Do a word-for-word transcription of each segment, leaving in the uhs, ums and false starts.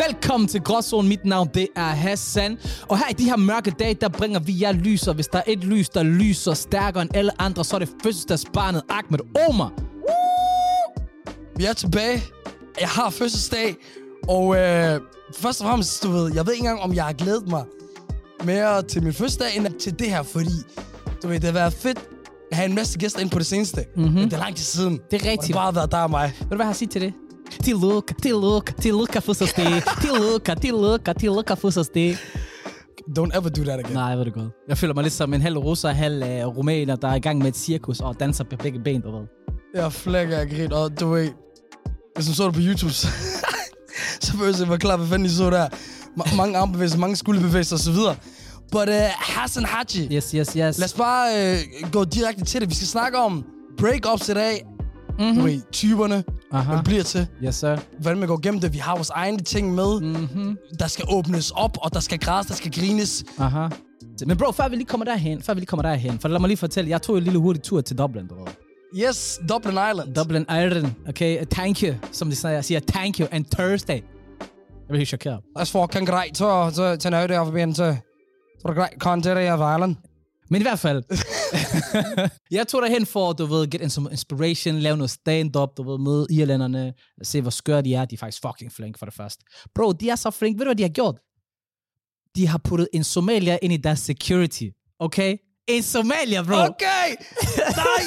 Velkommen til Gråzone. Mit navn, det er Hassan. Og her i de her mørke dage, der bringer vi jer lyser. Hvis der er et lys, der lyser stærkere end alle andre, så er det fødselsdagsbarnet Ahmed Omar. Woo! Vi er tilbage. Jeg har fødselsdag. Og øh, først og fremmest, du ved, jeg ved ikke engang, om jeg har glædet mig mere til min fødselsdag, end til det her, fordi du ved, det har været fedt at have en masse gæster ind på det seneste. Mm-hmm. Men det er lang tid siden. Det er rigtigt. Og det bare har været der og mig. Ved du, hvad jeg har sige til det? Tillykke, tillykke, tillykke fødselsdag. Tillykke, tillykke, tillykke fødselsdag. Don't ever do that again. Nej, jeg ved det godt. Jeg føler mig lidt som en halv russer, halv uh, rumæner, der er i gang med et cirkus og danser på begge ben, du ved. Jeg flækker af grin, og du ved, hvis du så det på YouTube, så, så føler jeg mig klar, hvad fanden I så der. Ma- mange armbevægelser, mange skulderbevægelser osv. But uh, Hassan Haji, yes, yes, yes. lad os bare uh, gå direkte til det. Vi skal snakke om break-ups i dag. Mm-hmm. Du ved, typerne, Aha. hvad det bliver til. Yes, sir. Hvordan man går gennem det. Vi har vores egne ting med. Mm-hmm. Der skal åbnes op, og der skal grædes, der skal grines. Aha. Men bro, før vi lige kommer derhen, før vi lige kommer derhen, for lad mig lige fortælle, jeg tog en lille hurtig tur til Dublin, du ved. Yes, Dublin Island. Dublin Island, okay? Thank you, som de siger, siger thank you, and Thursday. Jeg bliver helt chokeret. As for kan grejt, så så til noget der forbindelse. Så der grejt kan det der Island. Men i hvert fald, jeg tog derhen for, du ved, get some inspiration, lave noget stand-up, du ved, møde irlænderne, se hvor skøre de er. De er faktisk fucking flink for det første. Bro, de er så flink. Ved du, hvad de har gjort? De har puttet en somalier ind i deres security, okay? En somalier, bro. Okay! Nej!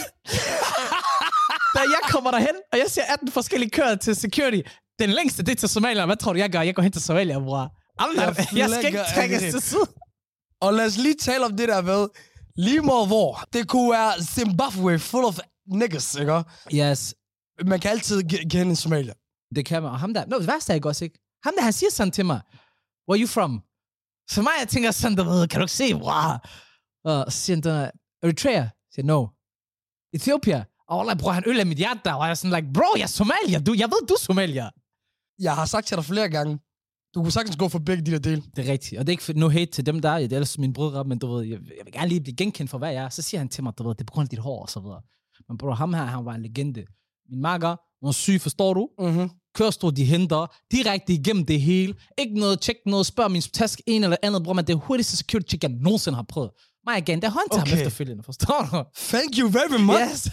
Da jeg kommer derhen, og jeg ser atten forskellige kører til security. Den længste, det er til somalier. Hvad tror du, jeg gør? Jeg går hen til somalier, bror. Jeg, jeg skal ikke trækkes til side. Og lad os lige tale om det der med, lige meget hvor. Det kunne være Zimbabwe full of niggas, ikke? Yes. Man kan altid kende en somalier. Det kan man. Og ham der, no, det værste er ikke også, ikke? Ham der, han siger sådan til mig, where are you from? Så mig, jeg tænker sådan, du ved, kan du ikke se, wow. Og så siger han, Eritrea? Jeg siger, no. Ethiopia? Og like, bror, han øl af mit hjerte der. Og jeg er sådan, like, bro, jeg er somalier. Du, jeg ved, du er somalier. Jeg har sagt til dig flere gange, du kunne sagtens gå for begge de der dele. Det er rigtigt. Og det er ikke no hate til dem, der er. Det er ellers min brødre, men du ved, jeg, jeg vil gerne lige blive genkendt for, hvad jeg er. Så siger han til mig, du ved, det er på grund af dit hår og så videre. Men bror, ham her, han var en legende. Min makker, hun er syg, forstår du? Mm-hmm. Kørestol, de henter direkte igennem det hele. Ikke noget, tjek noget, spørg min task en eller andet, bror, men det er hurtigste security check, jeg nogensinde har prøvet. Mig igen, det er håndtager okay. Ham efterfølgende, forstår du? Thank you very much. Yes.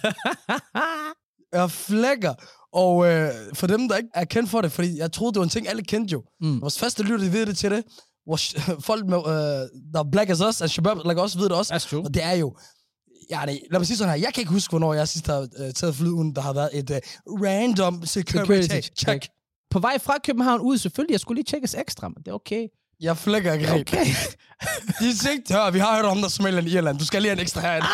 Jeg flækker. Og øh, for dem, der ikke er kendt for det, fordi jeg troede, det var en ting, alle kendte jo. Mm. Vores faste lytter, de ved det til det. Vores folk, med, øh, der er black as us, as Shabab, like også ved det også. That's true. Og det er jo... Ja, det, lad mig sige sådan her. Jeg kan ikke huske, hvornår jeg sidst har uh, taget flyet, der har været et uh, random security, security check. check. På vej fra København ud, selvfølgelig. Jeg skulle lige tjekkes ekstra, men det er okay. Jeg flækker ikke rigt. Okay. De tænkte, hør, vi har hørt om der Somaliland i Irland. Du skal lige have en ekstra herinde.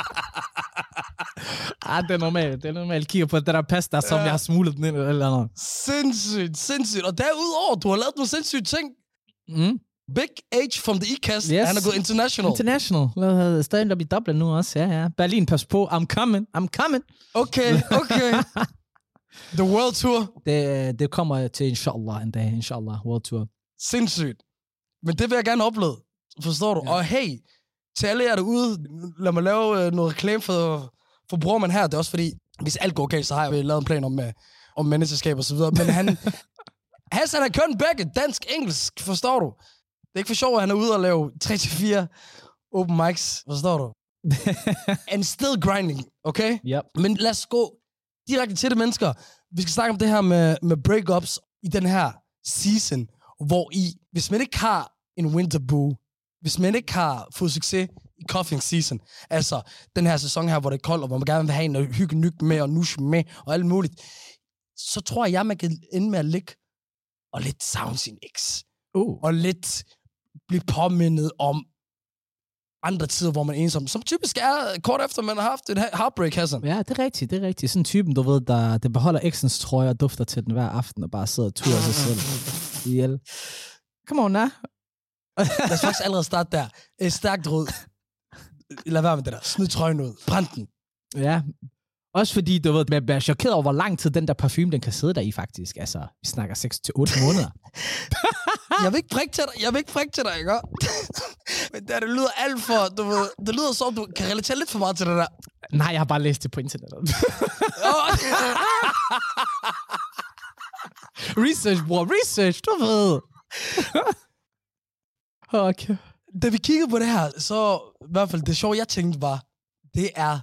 ah, det er normalt. Det er normalt. Kigger på det der pasta, som ja. Jeg har smuglet den ind eller andet. Sindssygt, sindssygt. Og derudover, du har lavet nogle sindssyge ting. Mm. Big H from the E-Cast. Yes. Han er gået international. International. Lavet stand-up i Dublin nu også. Ja, ja. Berlin, pas på. I'm coming. I'm coming. Okay, okay. The World Tour. Det, det kommer til, inshallah, en dag. Inshallah, World Tour. Sindssygt. Men det vil jeg gerne opleve. Forstår du? Ja. Og hey, til alle jer derude, lad mig lave noget reklame for, for brormand her. Det er også fordi, hvis alt går galt, så har jeg lavet en plan om, om menneskeskab og så videre. Men han... Hassan har kørt begge, dansk, engelsk, forstår du? Det er ikke for sjovt, at han er ude og lave tre til fire open mics, forstår du? And still grinding, okay? Yep. Men lad os gå direkte til det, mennesker. Vi skal snakke om det her med, med breakups i den her season, hvor I, hvis man ikke har en winter boo, hvis man ikke har fået succes i cuffing season, altså den her sæson her, hvor det er koldt, og hvor man gerne vil have en og hygge nyg med og nusche med og alt muligt, så tror jeg, man kan ende med at ligge og lidt savne sin ex. Uh. Og lidt blive påmindet om andre tider, hvor man er ensom. Som typisk er kort efter, man har haft et heartbreak, Hassan. Ja, det er rigtigt, det er rigtigt. Sådan en typen, du ved, der, der beholder eksens trøje og dufter til den hver aften, og bare sidder og turer sig selv ihjel. Come on, na. Lad os faktisk allerede starte der. Et stærkt rød. Lad være med det der. Smid trøjen ud. Brænd den. Ja. Også fordi, du ved, man bliver chokeret over, hvor lang tid den der parfume, den kan sidde der i faktisk. Altså, vi snakker seks til otte måneder. Jeg vil ikke prikke til dig, jeg vil ikke prikke til dig, ikke? Men der, det lyder alt for, du ved, det lyder som, du kan relatere lidt for meget til det der. Nej, jeg har bare læst det på internettet. Research, bror. Research, du ved. Okay. Da vi kiggede på det her, så i hvert fald det sjove, jeg tænkte var, det er,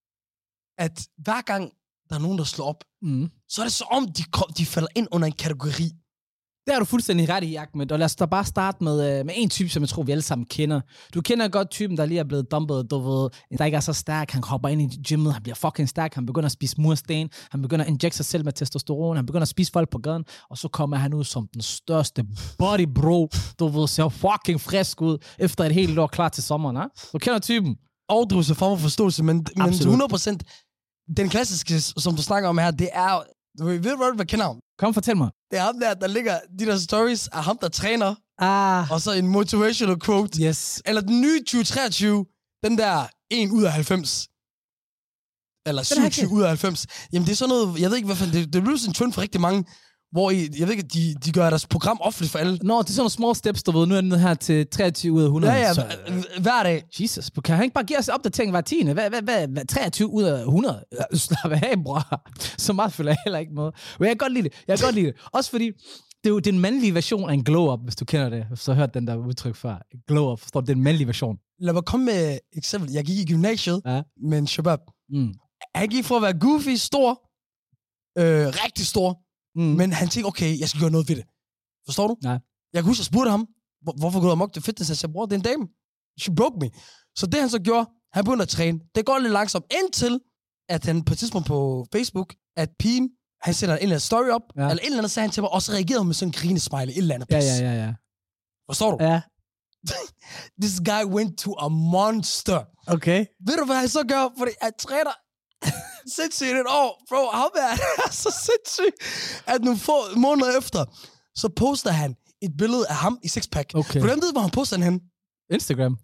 at hver gang der er nogen, der slår op, Mm. så er det så om, de, kom, de falder ind under en kategori. Det er du fuldstændig ret i, Ahmed. Og lad os da bare starte med, øh, med en type, som jeg tror, vi alle sammen kender. Du kender godt typen, der lige er blevet dumpet, du ved, der ikke er så stærk. Han hopper ind i gymmet, han bliver fucking stærk, han begynder at spise mursten, han begynder at injekte sig selv med testosteron, han begynder at spise folk på gaden, og så kommer han ud som den største body bro, du ved, ser fucking frisk ud, efter et helt år klar til sommeren, ha? Du kender typen. Overdrivelse form for forståelse, men, men hundrede procent, den klassiske, som du snakker om her, det er, du ved, ved du hvad kender ham? Kom, fortæl mig. Det er ham der, der ligger, de der stories af ham, der træner, Ah. og så en motivational quote. Yes. Eller den nye tyve treogtyve, den der en ud af halvfems. Eller syvogtyve ud af halvfems. Jamen det er sådan noget, jeg ved ikke, hvad fanden, det, det er sådan en trend for rigtig mange, hvor I, jeg ved ikke, de, de gør deres program offentligt for alle. Nå, det er sådan nogle small steps, du ved. Nu er den her til treogtyve ud af hundrede. Ja, ja, så, hver, hver dag. Jesus, kan han ikke bare give os opdatering hver tiende? Hvad, hvad, hvad, hvad, treogtyve ud af hundrede? Slap af, bror. Så meget følger jeg heller ikke med. Men jeg kan godt lide det. Jeg kan godt lide det. Også fordi, det er jo den mandlige version af en glow-up, hvis du kender det. Så har hørt den der udtryk før. Glow-up, forstår du? Det er den mandlige version. Lad mig komme med et eksempel. Jeg gik i gymnasiet Ja. med en shabab. Mm. Han gik fra at være goofy, stor, øh, rigtig stor, Mm. men han tænkte, okay, jeg skal gøre noget ved det. Forstår du? Nej. Jeg kan huske, jeg spurgte ham, hvor, hvorfor går du amok til fitness? Jeg sagde, bror, det er en dame. She broke me. Så det han så gjorde, han begyndte at træne. Det går lidt langsomt, indtil at han på et tidspunkt på Facebook, at pigen, han sender en eller anden story op, Ja. eller et eller andet sagde han til mig, og så reagerede med sådan en grinesmiley, et eller andet Ja, pis. ja, ja, ja. Forstår du? Ja, This guy went to a monster. okay. Ved du, hvad han så gør? Fordi han træner sindssygt et år. Bro, ham er så sindssygt, at nogle få måneder efter, så poster han et billede af ham i sixpack. Okay. Hvordan ved du, hvor han poster den hen? Instagram.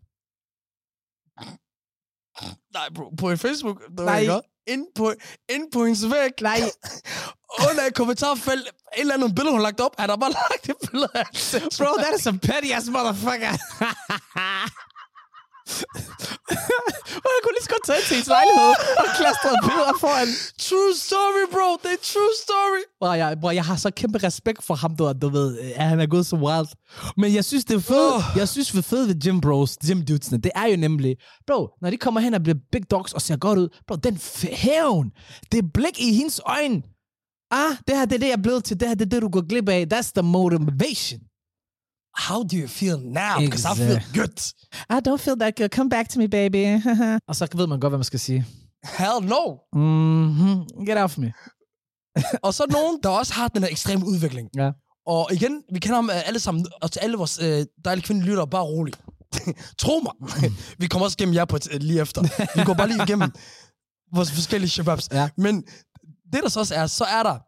Nej, bro, på en Facebook. Det Nej. ikke ind på, ind på hendes væg. Nej. Under et kommentarfelt, en eller anden billede, hun har lagt op, han har bare lagt et billede af hans Bro, that is some petty ass motherfucker. Jeg kunne lige så godt tage til hendes lejlighed og klastre billeder foran. True story, bro. Det er true story. Bro, jeg, bro, jeg har så kæmpe respekt for ham, du, du ved, at han er gået så wild. Men jeg synes, det er fedt. Oh. Jeg synes, det er fedt ved gym bros, gym dudesene. Det er jo nemlig, bro, når de kommer hen og bliver big dogs og ser godt ud, bro, den f- hævn, det blik i hendes øjne. Ah, det her, det er det, jeg er blevet til. Det her, det er det, du går glip af. That's the motivation. How do you feel now? Because I feel good. I don't feel that good. Come back to me, baby. Og så ved man godt, hvad man skal sige. Hell no. Mm-hmm. Get off me. Og så nogen, der også har den her ekstreme udvikling. Ja. Og igen, vi kender ham alle sammen, og til alle vores øh, dejlige kvindelige lyttere, bare rolig. Tro mig. Vi kommer også gennem jer på et, øh, lige efter. Vi går bare lige igennem vores forskellige shababs. Ja. Men det der så også er, så er der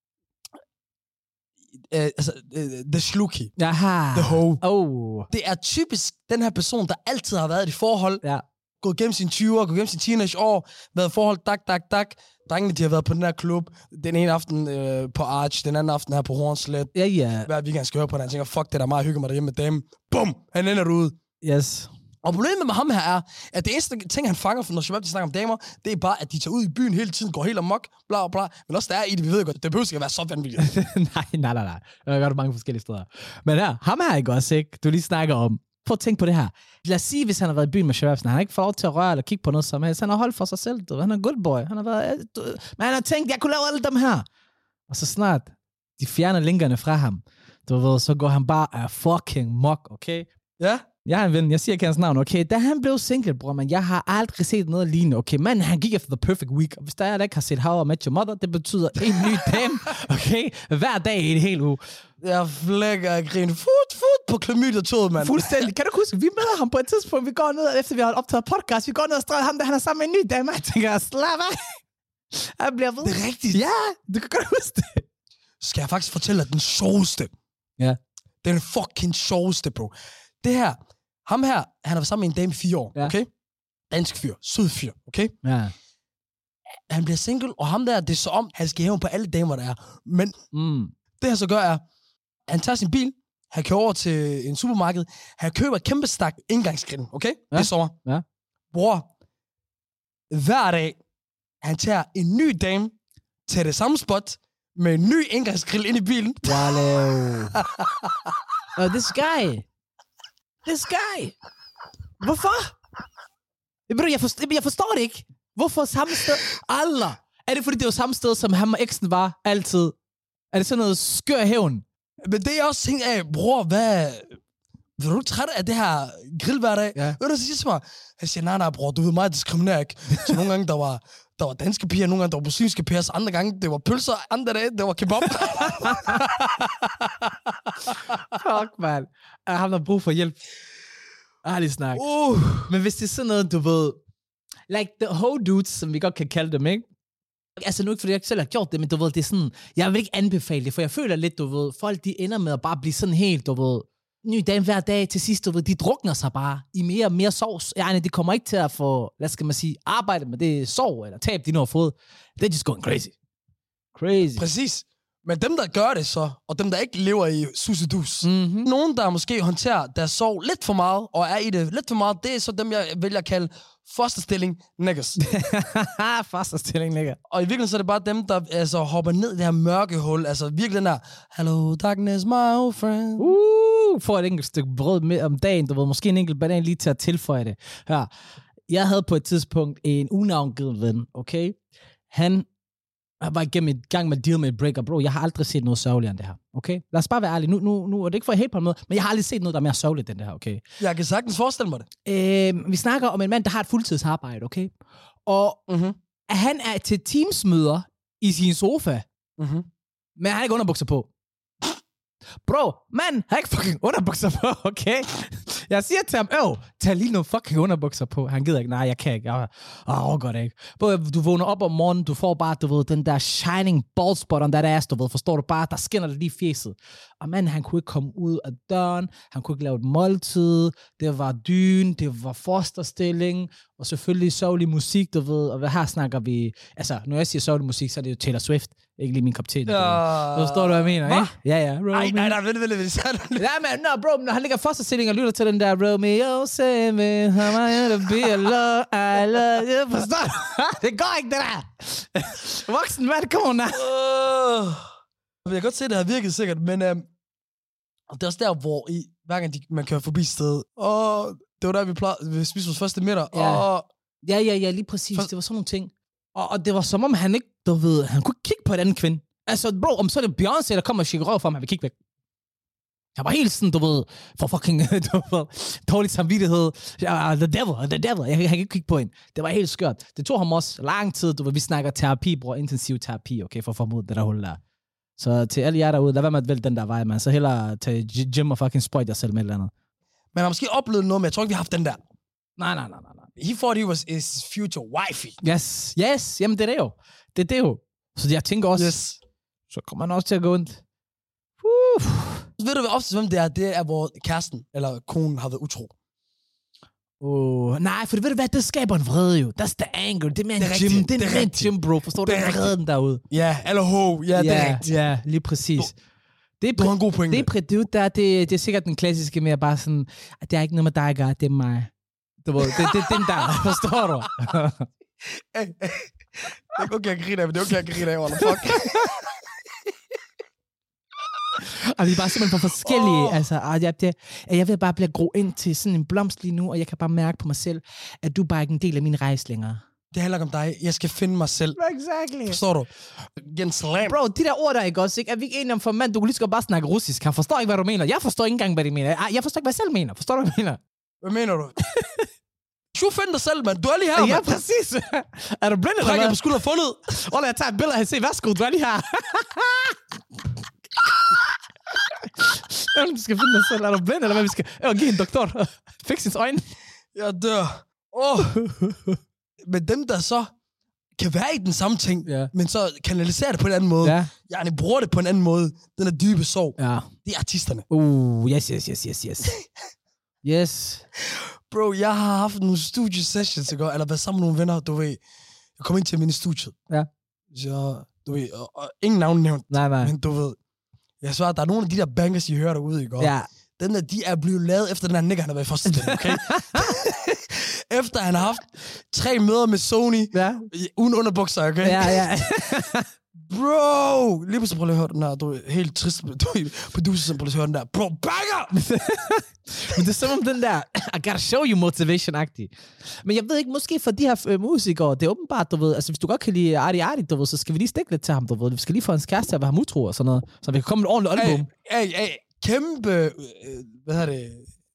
øh, altså, øh, the sluki, Jaha. the hoe. Oh. Det er typisk den her person, der altid har været i et forhold, Ja. gået gennem sine tyvere, gået gennem sine teenageår, været i forhold, dak, dak, dak. Drengene, de har været på den her klub, den ene aften øh, på Arch, den anden aften her på Hornslet. Ja, ja. Hver weekend skal høre på den, han tænker, fuck det der meget, hygger mig derhjemme med damen. Bum! Han ender ude. Yes. Og problemet med ham her er, at det eneste ting, han fanger, når Shabab de snakker om damer, det er bare, at de tager ud i byen hele tiden, går helt amok, bla bla. Men også der er i det, vi ved godt, det behøver ikke at være så vanvittigt. nej, nej, nej, nej. Der er godt mange forskellige steder. Men her, ham her ikke også, ikke? Du lige snakker om. Prøv at tænke på det her. Lad os sige, hvis han har været i byen med Shababsen, han har ikke fået lov til at røre eller kigge på noget som helst. Han har holdt for sig selv. Du. Han er en good boy. Han har været, du, men han har tænkt, jeg kunne lave alle dem her. Og så snart de fjerner linkerne fra ham, du ved, så går han bare af fucking mok, okay? Ja? Jeg har en ven, jeg siger ikke hans navn, okay? Da han blev single, bror, men jeg har aldrig set noget lignende, okay? Men han gik efter the perfect week. Og hvis der er, der ikke har set How I Met Your Mother, det betyder en ny dame, okay? Hver dag i en hel uge. Jeg flækker og griner. Fut, fut på klamydia-toget, mand. Fuldstændig. Kan du huske, vi møder ham på et tidspunkt, vi går ned, efter vi har optaget podcast, vi går ned og strøger ham, der han er sammen med en ny dame. Jeg tænker, slap af. Han bliver ved. Det er rigtigt. Ja, du kan godt huske det. Skal jeg faktisk fortælle dig den sjoveste? Ja. Den fucking sjoveste, bro. Det her, ham her, han har været sammen med en dame i fire år, Ja. okay? Dansk fyr, sød fyr, okay? Ja. Han bliver single, og ham der, det er så om, han skal hæve på alle damer, der er. Men Mm. det han så gør er, han tager sin bil, han kører over til en supermarked, han køber et kæmpe stak indgangsgrind, okay? Ja. Det er sommer. Ja. Bror, hver dag, han tager en ny dame til det samme spot, med en ny engangsgrill ind i bilen. Wow. Oh, this guy. This guy. Hvorfor? Jeg, jeg, forstår, jeg forstår det ikke. Hvorfor samme sted? Allah. Er det fordi, det var samme sted, som ham og eksen var altid? Er det sådan noget skør hævn? Men det er også ting af, bror, hvad... Er du træt af det her grill hver dag? Ja. Ved du, hvad siger til mig? Han siger, nej, nej, bror, du ved mig, diskriminerer ikke. Så nogle gange, der var, der var danske piger, nogle gange, der var muslimske piger, så andre gange, det var pølser, andre dage, det var kebab. Fuck, man. Jeg har brug for hjælp. Ærlig snak. Uh. Men hvis det er sådan noget, du ved... Like the whole dudes, som vi godt kan kalde dem, ikke? Altså nu ikke, fordi jeg selv har gjort det, men du ved, det er sådan... Jeg vil ikke anbefale det, for jeg føler lidt, du ved... Folk, de ender med at bare blive sådan helt, du ved... Ny dag hver dag til sidst, du ved, de drukner sig bare i mere og mere sovs. Ja, de kommer ikke til at få, lad skal man sige, arbejde med det sov eller tab, de nu har fået. They're just going crazy. Crazy. Præcis. Men dem, der gør det så, og dem, der ikke lever i susedus, Mm-hmm. nogen, der måske håndterer deres sov lidt for meget, og er i det lidt for meget, det er så dem, jeg vælger at kalde fosterstilling niggas. Fosterstilling nigger. Og i virkeligheden så er det bare dem, der altså, hopper ned i det her mørke hul. Altså virkelig den der, hello darkness, my old friend. Uh, får et enkelt stykke brød med om dagen, du ved, måske en enkelt banan lige til at tilføje det. Her. Jeg havde på et tidspunkt en unavngivet ven, okay? Han Jeg var igennem et gang med at deal med et breakup, bro. Jeg har aldrig set noget sørgeligere end det her, okay? Lad os bare være ærlige. Nu, nu, nu er det ikke for at hate på en måde, men jeg har aldrig set noget, der er mere sørgeligt end det her, okay? Jeg kan sagtens forestille mig det. Øh, vi snakker om en mand, der har et fuldtidsarbejde, okay? Og Mm-hmm. han er til teamsmøder i sin sofa, Mm-hmm. men han har ikke underbukser på. Bro, mand, har ikke fucking underbukser på, okay? Jeg siger til ham, øv, tag lige nogle fucking underbukser på. Han gider ikke, nej, jeg kan ikke. Jeg åh, godt ikke. Bro, du vågner op om morgenen, du får bare, du ved, den der shining bald spot on that ass, du ved, forstår du bare, der skinner det lige i fjeset. Og mand, han kunne ikke komme ud af døren, han kunne ikke lave et måltid, det var dyn, det var fosterstilling, og selvfølgelig sørgelig musik, du ved, og her snakker vi, altså, når jeg siger sørgelig musik, så er det jo Taylor Swift, ikke lige min kop te. Ja. Forstår du, hvad jeg mener, Hva? ikke? Ja, ja. Nej, nej, nej, vent, vent, vent. Ja, men, no, bro, når han ligger fosterstilling og lytter til den der Romeo, say me, how am I gonna be alone, I love you, forstår du? Det går ikke, det der. Voksen, hvad det kommer under? Uh, jeg kan godt se, at det har virket sikkert, men um, det er også der, hvor i, hver gang de, man kører forbi stedet, og det var der, vi plejede, vi spiste vores første middag, Ja. og Ja, ja, ja, lige præcis. For... Det var sådan nogle ting. Og, og det var som om, han ikke, du ved, han kunne ikke kigge på en anden kvinde. Altså, bro, om så er det Beyoncé, der kommer og shikker røv for ham, han vil kigge væk. Han var helt sådan, du ved, for fucking, du ved, dårlig samvittighed. Uh, the devil, the devil. Jeg, jeg kan ikke kigge på hende. Det var helt skørt. Det tog ham også lang tid, du ved, vi snakker terapi, bror, intensiv terapi, okay, for at formode det der hul der. Så til alle jer derude, lad være med at vælge den der vej, man. Så hellere tage gym og fucking spøjt jer selv med et eller andet. man har måske oplevet noget, men jeg tror ikke, vi har haft den der. Nej, nej, nej, nej, nej. He thought he was his future wifey. Yes, yes, jamen det er det jo. Det er det jo. Så jeg tænker også, Yes. så kommer man også til at gå ondt. Uh. Ved du, hvad ofte hvem det er? Det er, hvor kæresten eller konen har været utro. Oh, nej, for ved du hvad, det skaber en vrede jo. That's the anger. Det er mere en Det er gym. rigtigt, Det er, det er mere en rigtigt. gym, bro. Forstår du? Det er Det er vreden derude. Ja, eller ho. Ja, det er rigtigt. Ja, lige præcis. Det er, Du har en god pointe. det er prædude der, det, det er sikkert den klassiske med at bare sådan, at det er ikke noget med dig at gøre, det er mig. Du ved, det, det er den der, forstår du? Hey, hey. Det er ikke okay at grine af, men det er okay at grine af, what the fuck. Og vi er bare simpelthen for forskellige. Oh. Altså, og jeg, det, jeg vil bare blive gro ind til sådan en blomst lige nu, og jeg kan bare mærke på mig selv, at du bare ikke er en del af min rejse længere. Det handler ikke om dig. Jeg skal finde mig selv. Exactly. Forstår du? Gen slam. Bro, de der ord der, ikke også, ikke? Er vi ikke enige om for mand? Du kunne lige så godt bare snakke russisk. Han forstår ikke, hvad du mener. Jeg forstår ikke engang, hvad de mener. Jeg forstår ikke, hvad jeg selv mener. Forstår du, hvad jeg mener? Hvad mener du? Du find dig selv, mand. Du er lige her, Ja, mand. præcis. Er du blind, eller Trækker hvad? på skulder fundet. Rolle, jeg tager et billede af se, værsgo, du er lige her. Du skal finde dig selv. Er du blind, eller hvad vi skal? Jeg vil give en doktor. Fix hans øjne. Jeg dør. Åh. Oh. Men dem, der så kan være i den samme ting, Ja. men så kanaliserer det på en anden måde. Ja. Jeg bruger det på en anden måde. Den er dybe sorg. Ja. Det er artisterne. Uh, yes, yes, yes, yes, yes. Yes. Bro, jeg har haft nogle studiesessions, ikke? Eller været sammen med nogle venner, du ved. Jeg kom ind til min studiet. Ja. Så, du ved, og, og ingen navn nævnt. Nej, nej. Men du ved, jeg svarer, der er nogle af de der bangers, I hører derude, ikke? Og Ja. den der, de er blevet lavet efter den her nigger, han har været i første stilling, okay? Efter han har haft tre møder med Sony, Ja. uden underbukser, okay? Ja, ja. Bro! Lige pludselig prøv lige at høre den her. Du er helt trist. Du er producer, prøv lige at høre den der. Bro, banger! Men det er som om den der, I gotta show you motivation-agtig. Men jeg ved ikke, måske for de her øh, musikere, det er åbenbart, du ved, altså hvis du godt kan lide Artie Artie, du ved, så skal vi lige stikke lidt til ham, du ved. Vi skal lige få hans kæreste til at være ham utro og sådan noget, så vi kan komme med et ordentligt album. Ey, ey, ey, kæmpe, øh, hvad hedder det,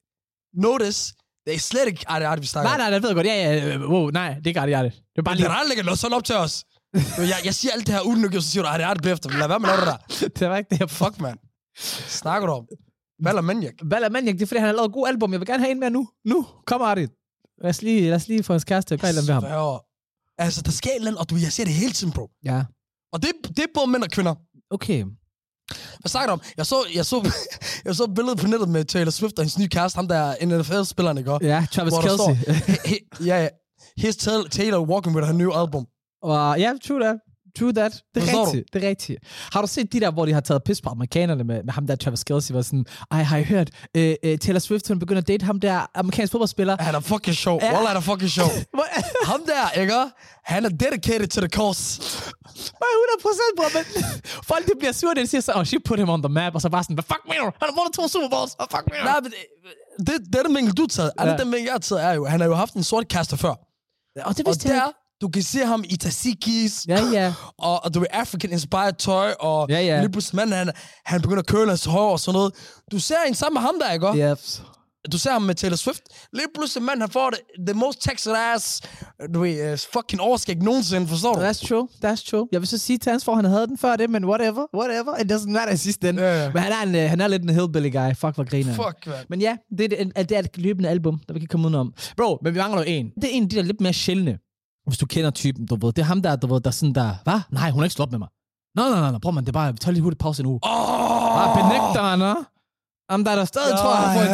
notice, det er slet ikke Artie Artie, vi snakker. Nej, nej, det ved jeg godt. Ja, ja, wow, nej, det er ikke Artie Artie. Det er bare lige... Det er aldrig noget sådan op til os. jeg, jeg siger alt det her uden og så siger du, Artie Artie bagefter. Lad være med noget der. Det var ikke det her. Fuck, man. Snakker du om? Valer Maniac. Valer Maniac, det er fordi, han har lavet et god album. Jeg vil gerne have en mere nu. Nu, kom Artie. Lad os lige, lad os lige få hans kæreste og gøre et eller andet ved ham. Altså, der sker et eller andet, og du, jeg ser det hele tiden, bro. Ja. Og det, det er både mænd og kvinder. Okay. Hvad snakker du om? Jeg så, jeg så, jeg så billedet på nettet med Taylor Swift og hendes nye kæreste, ham der N F L-spilleren, ikke? Ja, Travis Kelce. Står, he, he, ja, ja. Here's Taylor walking with her new album. Og ja, true that. True that. Det er rigtigt. Det er rigtigt. Har du set de der, hvor de har taget pis på amerikanerne med, med ham der Travis Kelce, var sådan, ej, har I hørt, uh, uh, Taylor Swift, hun begynder at date ham der amerikansk fodboldspiller? Han er fucking sjov. Ja. Wallah, han er fucking sjov. Ham der, ikke? Han er dedicated to the cause. hundrede procent, bro, men folk, de bliver sure, de siger så, oh, she put him on the map, og så bare sådan, hvad fuck mener du? Han har vundet to Super Bowls, hvad fuck mener du? Nej, men det, det er den vinkel, du har taget. Ja. Den vinkel, jeg har taget, er jo, han har jo haft en sort kæreste før. Og det vidste jeg du kan se ham i tzatzikis, ja, ja. og, og du er African-inspired tøj, og ja, ja. lige pludselig manden, han, han begynder at køle hans hår og sådan noget. Du ser en sammen med ham der, ikke? Yes. Du ser ham med Taylor Swift. Lige pludselig manden, han får det, the most Texas ass, du ved, uh, fucking overskæg nogensinde, forstår du? That's true, that's true. Jeg vil så sige til hans for, han havde den før det, men whatever, whatever. It doesn't matter i sidste ende. Yeah. Men han er, en, han er lidt en hillbilly guy. Fuck, hvor griner. Fuck, man. Men ja, det er, det er et løbende album, der vi kan komme udenom. Bro, men vi mangler jo en. Det er en af de der lidt mere sjældne. Hvis du kender typen, du ved. Det er ham der, du ved, der er sådan der, hvad? Nej, hun har ikke slået med mig. Nej, nej, nej, nej, bror man, det er bare, tag lige hurtigt pause en uge. Åh! Oh! Ah, benægter han, nå? Jamen, der er der stadig, tror jeg, han får en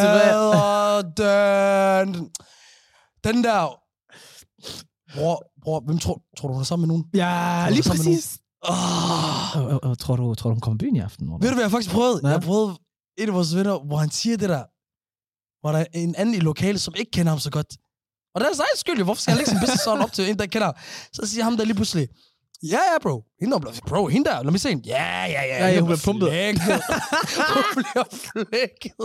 tilbage. den. Den der. Bror, bror, hvem tror, tror du, hun er sammen med nogen? Ja, lige præcis. Åh! Oh. Oh, oh, tror du, tror du, hun kommer i byen i aften? Ved du, hvad jeg faktisk prøvede? Ja. Jeg prøvede en af vores venner, hvor han siger det der. Hvor der er en anden i lokalet, som ikke kender ham så godt. Og det er så egen skyld, hvorfor skal jeg lægge sin business sådan op til en, der kender ham? Så siger ham der lige pludselig, ja, ja, bro. Hende der bliver, bro, hende der, lad mig se hende. Ja, ja, ja. Ja, ja, hun bliver pumpet. Hun bliver flækket.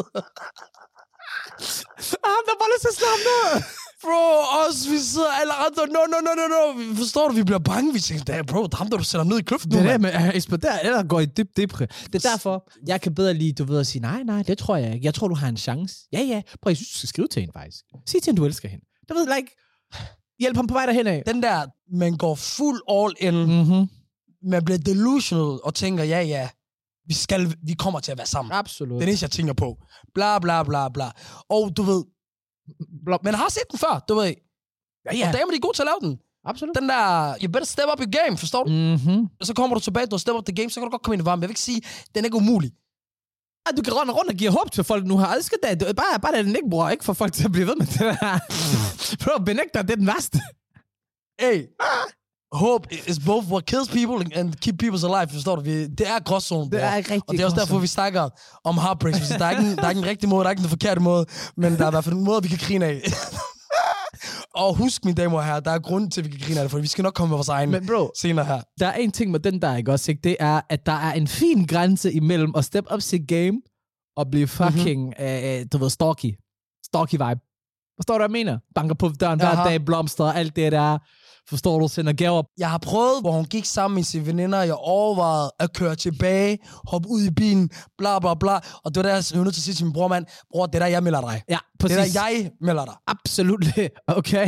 Ah, der var lidt så slamt der. Bro, os, vi sidder alle andre, no, no, no, no, no. Forstår du, vi bliver bange. Vi tænker, bro, der er ham, der du sætter ned i kløften nu, det er det, men jeg eksploderer, eller går i dyb depre. Det er derfor, jeg kan bedre lige, du ved, at sige, nej, nej, det tror jeg ikke. Jeg tror, du har en chance. Ja, ja. Prøv, jeg synes, du skal skrive til hende, faktisk. Sig til hende, du elsker hende. Du ved, like, hjælp ham på vej derhen af. Den der, man går fuld all in. Mm-hmm. Man bliver delusional og tænker, ja, ja, vi skal, vi kommer til at være sammen. Absolut. Det er det, jeg tænker på. Bla, bla, bla, bla. Og du ved, men har set den før, du ved. Ja, ja. Og damer, de er gode til at lave den. Absolut. Den der, you better step up your game, forstår du? Mm-hmm. Og så kommer du tilbage, du step up the game, så kan du godt komme ind i varmen. Jeg vil ikke sige, den er ikke umulig. Ja, du kan runde rundt og give håb til folk nu her. Elsker det. det er bare, bare det, den ikke bruger, ikke for folk til at blive ved med det der. Prøv, benægter, det er den værste. Hey, hope is both what kills people and keep people alive, forstår du? Det er gråzone, det er rigtig. Og det er også derfor, vi snakker om heartbreaks. Der er ikke en, der er ikke en rigtig måde, der er ikke en forkert måde, men der er i hvert fald en måde, vi kan grine af. Og husk, mine damer og herrer, der er grund til, at vi kan grine af det, for vi skal nok komme med vores egen men bro, senere her. Der er en ting med den der, ikke også, ikke? Det er, at der er en fin grænse imellem at step up sit game og blive fucking, mm-hmm. øh, du ved, stalky. Stalky vibe. Forstår du, hvad jeg mener? Banker på døren hver dag, blomster og alt det der. Forstår du, sender gaver. Jeg har prøvet, hvor hun gik sammen med sine veninder. Jeg overvejede at køre tilbage, hoppe ud i bilen, bla bla bla. Og det var der, jeg var nødt til at sige til min bror, mand, bror, det er der, jeg melder dig. Ja, præcis. Det er der, jeg melder dig. Absolut. Okay.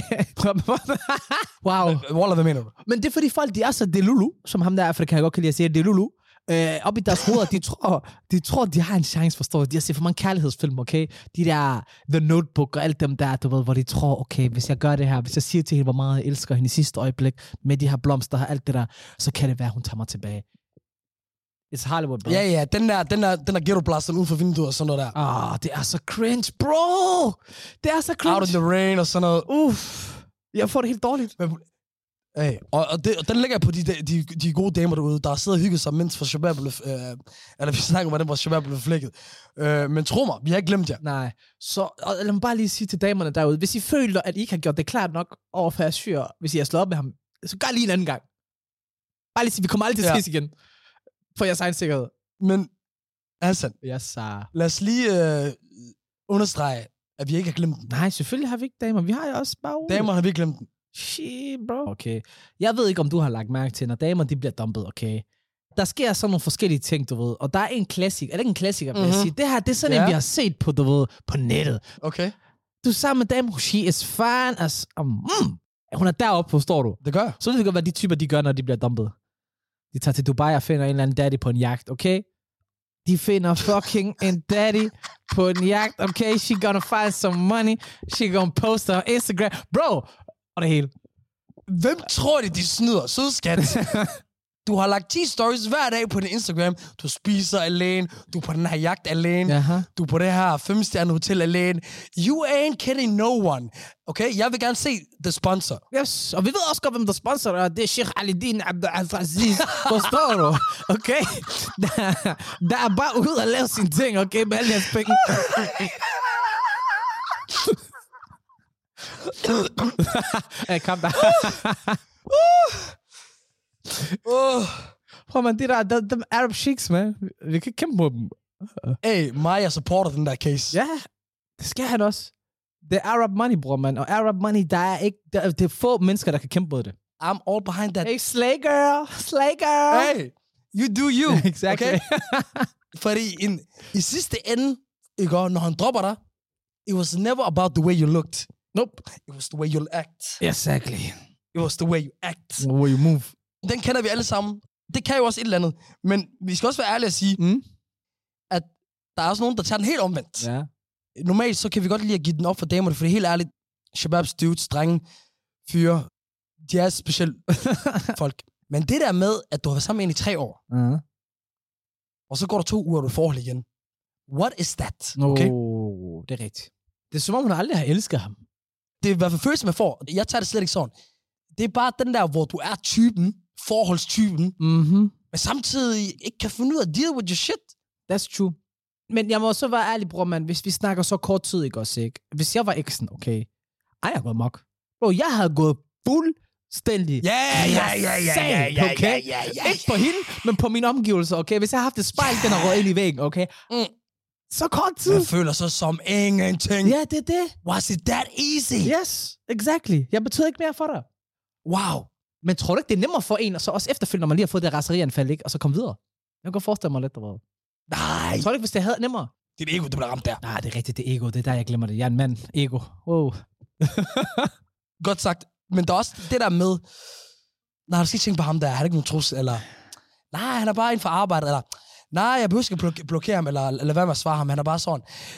Wow. Wallah, hvad mener du? Men det er fordi folk, de er så delulu, som ham der Afrika, jeg godt kan lide at sige, delulu. Øh, op i deres hoveder, de tror, de tror, de har en chance, forstår du? De har set for mange kærlighedsfilm, okay? De der The Notebook og alt dem der, du ved, hvor de tror, okay, hvis jeg gør det her, hvis jeg siger til hende, hvor meget jeg elsker hende i sidste øjeblik, med de her blomster og alt det der, så kan det være, hun tager mig tilbage. It's Hollywood, bro. Ja, ja, den der, den der, den der ghetto-blasteren ude for vinduet og sådan noget der. Ah, oh, det er så cringe, bro! Det er så cringe. Out of the rain og sådan noget. Uff. Jeg får det helt dårligt. Men, hey, og, og, det, og den lægger jeg på de, de, de gode damer derude, der sidder og hygger sig, mens for Shabab blev, øh, eller vi snakker om, hvordan vores Shabab blev flækket. Øh, men tro mig, vi har ikke glemt jer. Nej, så og lad mig bare lige sige til damerne derude, hvis I føler, at I ikke har gjort det klart nok over for jeres fyr, hvis I har slået op med ham, så gør lige en anden gang. Bare lige sige, vi kommer aldrig til Ja. at ses igen. For jeres egen sikkerhed. Men, Hassan, Yes, sir. lad os lige øh, understrege, at vi ikke har glemt den. Nej, selvfølgelig har vi ikke damer. Vi har jo også bare... Damer har vi ikke glemt den. Shit, bro. Okay. Jeg ved ikke, om du har lagt mærke til, når damer, de bliver dumpet, okay? Der sker sådan nogle forskellige ting, du ved. Og der er en klassiker. Er det ikke en klassiker, vil Mm-hmm. jeg sige? Det her, det er sådan Ja. en, vi har set på, du ved, på nettet. Okay. Du er sammen med dem, she is fine as... Um, mm. Hun er deroppe, forstår du? Det gør jeg. Så ved du godt, hvad de typer, de gør, når de bliver dumpet. De tager til Dubai og finder en eller anden daddy på en jagt, okay? De finder fucking en daddy på en jagt, okay? She gonna find some money. She gonna post on Instagram. Bro! Og det hele. Hvem tror de, de snyder? Sødskat. Du har lagt ti stories hver dag på din Instagram. Du spiser alene. Du er på den her jagt alene. Jaha. Du er på det her femstjerne hotel alene. You ain't kidding no one. Okay? Jeg vil gerne se the sponsor. Yes. Og vi ved også godt, hvem der sponsorer. Det er Sheikh Ali-Din Abdelaziz. Forstår du? Okay? Der, der er bare ud og lave sine ting, okay? Med alle jeres penge. Hey, kom der. Uh. Prøv man, det der, de, de Arab Sheiks, man. Vi kan kæmpe mod dem. Hey, Maja supporter den der case. Ja, det skal han også. Det er Arab money, bror, man. Og Arab money, der er ikke... Der, det er få mennesker, der kan kæmpe mod det. I'm all behind that. Hey, slay girl. Slay girl. Hey, you do you. Exactly. Okay? Fordi in, i sidste ende, ikke, når han dropper dig, it was never about the way you looked. Nope. It was the way you act. Exactly. It was the way you act. Where you move. Den kender vi alle sammen. Det kan jo også et eller andet. Men vi skal også være ærlige at sige, Mm. at der er også nogen, der tager den helt omvendt. Ja. Normalt så kan vi godt lide at give den op for damerne, for det er helt ærligt, shababs, dudes, drenge, fyre, de er specielt folk. Men det der med, at du har været sammen med en i tre år, Uh-huh. og så går der to uger, og du er i forhold igen. What is that? Okay. Okay? Oh, det er rigtigt. Det er som om, hun aldrig har elsket ham. Det er i hvert fald følelsen, man får. Jeg tager det slet ikke sådan. Det er bare den der, hvor du er typen, forholdstypen, Mhm. men samtidig ikke kan finde ud af at deal with your shit. That's true. Men jeg må så være ærlig, bror, man. Hvis vi snakker så kort tid, ikke også, ikke? Hvis jeg var eksen, okay? Ej, jeg har gået mok. Bro, jeg havde gået fuldstændig. Ja, ja, ja, ja, ja, ja, okay? ja, ja, ja. Ikke på hende, men på mine omgivelser, okay? Hvis jeg har haft et spejl, den har røget ind i væggen, okay? Mm. Så kort tid. Jeg føler sig som ingenting. Ja, det er det. Was it that easy? Yes, exactly. Jeg betyder ikke mere for dig. Wow. Men tror du ikke, det er nemmere for en, og så også efterfølgende, når man lige har fået det raserianfald, ikke? Og så komme videre? Jeg kan godt forestille mig lidt, der var. Nej. Tror du ikke, hvis det havde nemmere? Det er det ego, du bliver ramt der. Nej, det er rigtigt, det er ego. Det er der, jeg glemmer det. Jeg er en mand. Ego. Wow. Godt sagt. Men der er også det der med, nej, du skal ikke tænke på ham der. Han er ikke nogen trus, eller nej, han er bare en for arbejdet, eller nej, jeg behøver ikke blok- blokere ham, eller, eller hvad med at svare ham. Han er bare sådan.